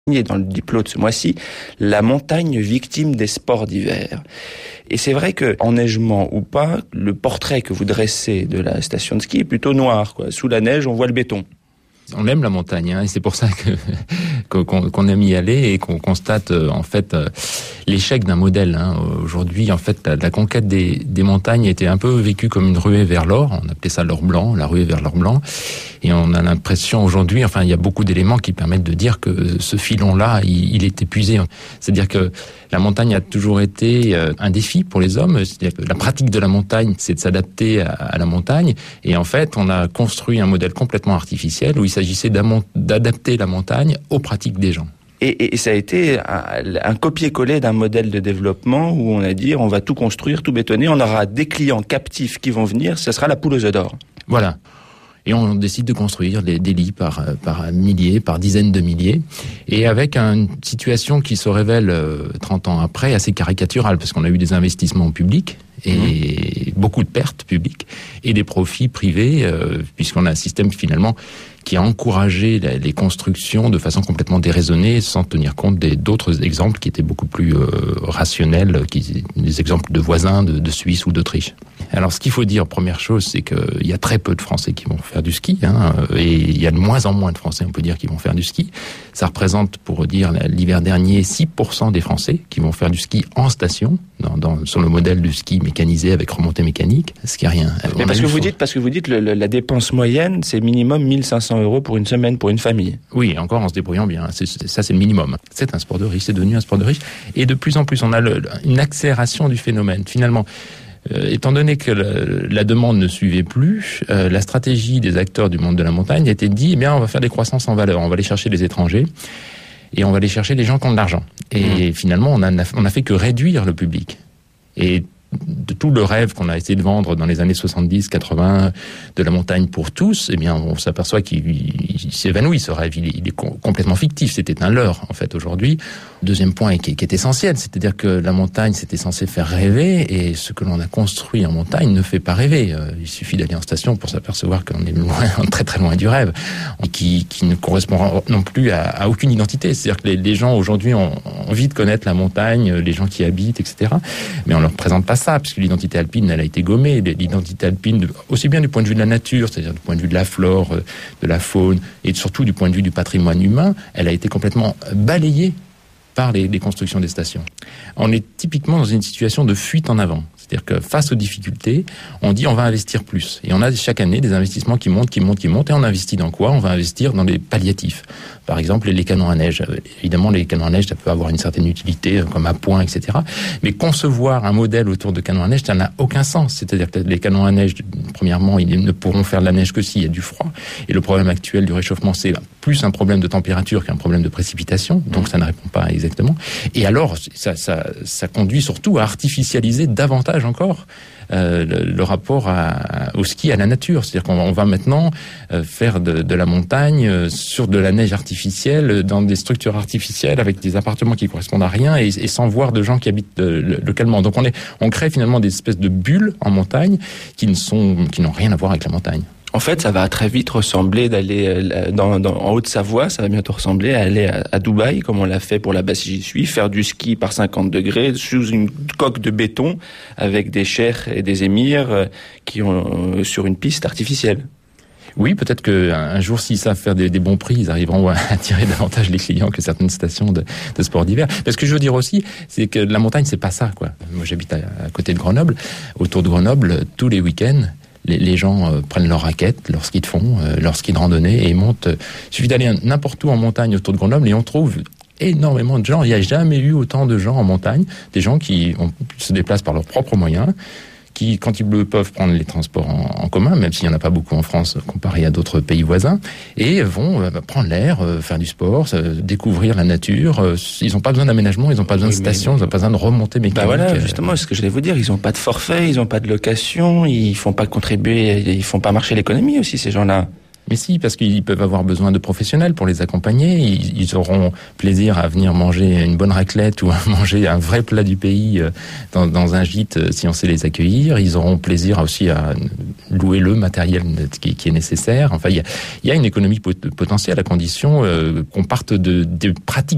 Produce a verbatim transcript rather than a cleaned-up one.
dans le diplôme de ce mois-ci, la montagne victime des sports d'hiver. Et c'est vrai que, enneigement ou pas, le portrait que vous dressez de la station de ski est plutôt noir, quoi. Sous la neige, on voit le béton. On aime la montagne, hein, et c'est pour ça que qu'on, qu'on aime y aller et qu'on constate euh, en fait euh, l'échec d'un modèle. Hein. Aujourd'hui, en fait, la, la conquête des, des montagnes était un peu vécue comme une ruée vers l'or. On appelait ça l'or blanc, la ruée vers l'or blanc. Et on a l'impression aujourd'hui, enfin, il y a beaucoup d'éléments qui permettent de dire que ce filon-là, il, il est épuisé. C'est-à-dire que la montagne a toujours été euh, un défi pour les hommes. C'est-à-dire que la pratique de la montagne, c'est de s'adapter à, à la montagne. Et en fait, on a construit un modèle complètement artificiel où il s'agissait d'adapter la montagne aux pratiques des gens. Et, et ça a été un, un copier-coller d'un modèle de développement où on a dit on va tout construire, tout bétonner, on aura des clients captifs qui vont venir, ce sera la poule aux œufs d'or. Voilà. Et on décide de construire des, des lits par, par milliers, par dizaines de milliers, et avec une situation qui se révèle trente ans après assez caricaturale, parce qu'on a eu des investissements publics, et mmh. beaucoup de pertes publiques, et des profits privés, euh, puisqu'on a un système finalement qui a encouragé les constructions de façon complètement déraisonnée, sans tenir compte des, d'autres exemples qui étaient beaucoup plus euh, rationnels, qui, des exemples de voisins de, de Suisse ou d'Autriche. Alors, ce qu'il faut dire, première chose, c'est qu'il y a très peu de Français qui vont faire du ski, hein, et il y a de moins en moins de Français, on peut dire, qui vont faire du ski. Ça représente, pour dire, l'hiver dernier, six pour cent des Français qui vont faire du ski en station, dans, dans, sur le modèle du ski mécanisé avec remontée mécanique, ce qui est rien. Mais parce que, vous dites, parce que vous dites, le, le, la dépense moyenne, c'est minimum mille cinq cents euros pour une semaine, pour une famille. Oui, encore en se débrouillant bien. C'est, c'est, ça, c'est le minimum. C'est un sport de riche, c'est devenu un sport de riche. Et de plus en plus, on a le, une accélération du phénomène. Finalement, euh, étant donné que le, la demande ne suivait plus, euh, la stratégie des acteurs du monde de la montagne a été de dire, eh bien, on va faire des croissances en valeur. On va aller chercher les étrangers et on va aller chercher les gens qui ont de l'argent. Et mmh. finalement, on a, on a fait que réduire le public. Et de tout le rêve qu'on a essayé de vendre dans les années soixante-dix quatre-vingts de la montagne pour tous, eh bien, on s'aperçoit qu'il il s'évanouit, ce rêve. Il est, il est complètement fictif. C'était un leurre, en fait, aujourd'hui. Deuxième point qui est, qui est essentiel, c'est-à-dire que la montagne, c'était censé faire rêver, et ce que l'on a construit en montagne ne fait pas rêver. Il suffit d'aller en station pour s'apercevoir qu'on est loin, très très loin du rêve, et qui, qui ne correspond non plus à, à aucune identité. C'est-à-dire que les, les gens, aujourd'hui, ont envie de connaître la montagne, les gens qui y habitent, et cetera. Mais on leur présente pas ça, puisque l'identité alpine, elle a été gommée. L'identité alpine, aussi bien du point de vue de la nature, c'est-à-dire du point de vue de la flore, de la faune, et surtout du point de vue du patrimoine humain, elle a été complètement balayée par les, les constructions des stations. On est typiquement dans une situation de fuite en avant. C'est-à-dire que face aux difficultés, on dit on va investir plus. Et on a chaque année des investissements qui montent, qui montent, qui montent. Et on investit dans quoi ? On va investir dans les palliatifs. Par exemple, les canons à neige. Évidemment, les canons à neige, ça peut avoir une certaine utilité, comme à point, et cetera. Mais concevoir un modèle autour de canons à neige, ça n'a aucun sens. C'est-à-dire que les canons à neige, premièrement, ils ne pourront faire de la neige que s'il y a du froid. Et le problème actuel du réchauffement, c'est plus un problème de température qu'un problème de précipitation. Donc, ça ne répond pas exactement. Et alors, ça, ça, ça conduit surtout à artificialiser davantage encore euh, le, le rapport à, au ski, à la nature. C'est-à-dire qu'on va, on va maintenant euh, faire de, de la montagne euh, sur de la neige artificielle, dans des structures artificielles, avec des appartements qui correspondent à rien, et, et sans voir de gens qui habitent euh, localement. Donc on, est, on crée finalement des espèces de bulles en montagne qui ne sont, qui n'ont rien à voir avec la montagne. En fait, ça va très vite ressembler d'aller dans, dans, en Haute-Savoie, ça va bientôt ressembler à aller à, à Dubaï, comme on l'a fait pour la Basse-J'y suis, faire du ski par cinquante degrés sous une coque de béton avec des cheikhs et des émirs qui ont euh, sur une piste artificielle. Oui, peut-être qu'un un jour, s'ils savent faire des, des bons prix, ils arriveront à attirer davantage les clients que certaines stations de, de sport d'hiver. Mais ce que je veux dire aussi, c'est que la montagne, c'est pas ça, quoi. Moi, j'habite à, à côté de Grenoble. Autour de Grenoble, tous les week-ends, Les, les gens euh, prennent leur raquette, leur ski de fond, euh, leur ski de randonnée et montent. Euh, il suffit d'aller n'importe où en montagne autour de Grenoble et on trouve énormément de gens. Il n'y a jamais eu autant de gens en montagne, des gens qui ont, se déplacent par leurs propres moyens, qui, quand ils peuvent prendre les transports en, en commun, même s'il n'y en a pas beaucoup en France comparé à d'autres pays voisins, et vont euh, prendre l'air, euh, faire du sport, euh, découvrir la nature. Euh, ils n'ont pas besoin d'aménagement, ils n'ont pas besoin oui, de station, mais... ils n'ont pas besoin de remontée mécanique. Bah voilà, justement, c'est ce que je voulais vous dire. Ils n'ont pas de forfait, ils n'ont pas de location, ils font pas contribuer, ils font pas marcher l'économie aussi, ces gens-là. Mais si, parce qu'ils peuvent avoir besoin de professionnels pour les accompagner. Ils, ils auront plaisir à venir manger une bonne raclette ou à manger un vrai plat du pays dans, dans un gîte si on sait les accueillir. Ils auront plaisir aussi à louer le matériel qui, qui est nécessaire. Enfin, il y a, il y a une économie potentielle à condition euh, qu'on parte de, de pratiques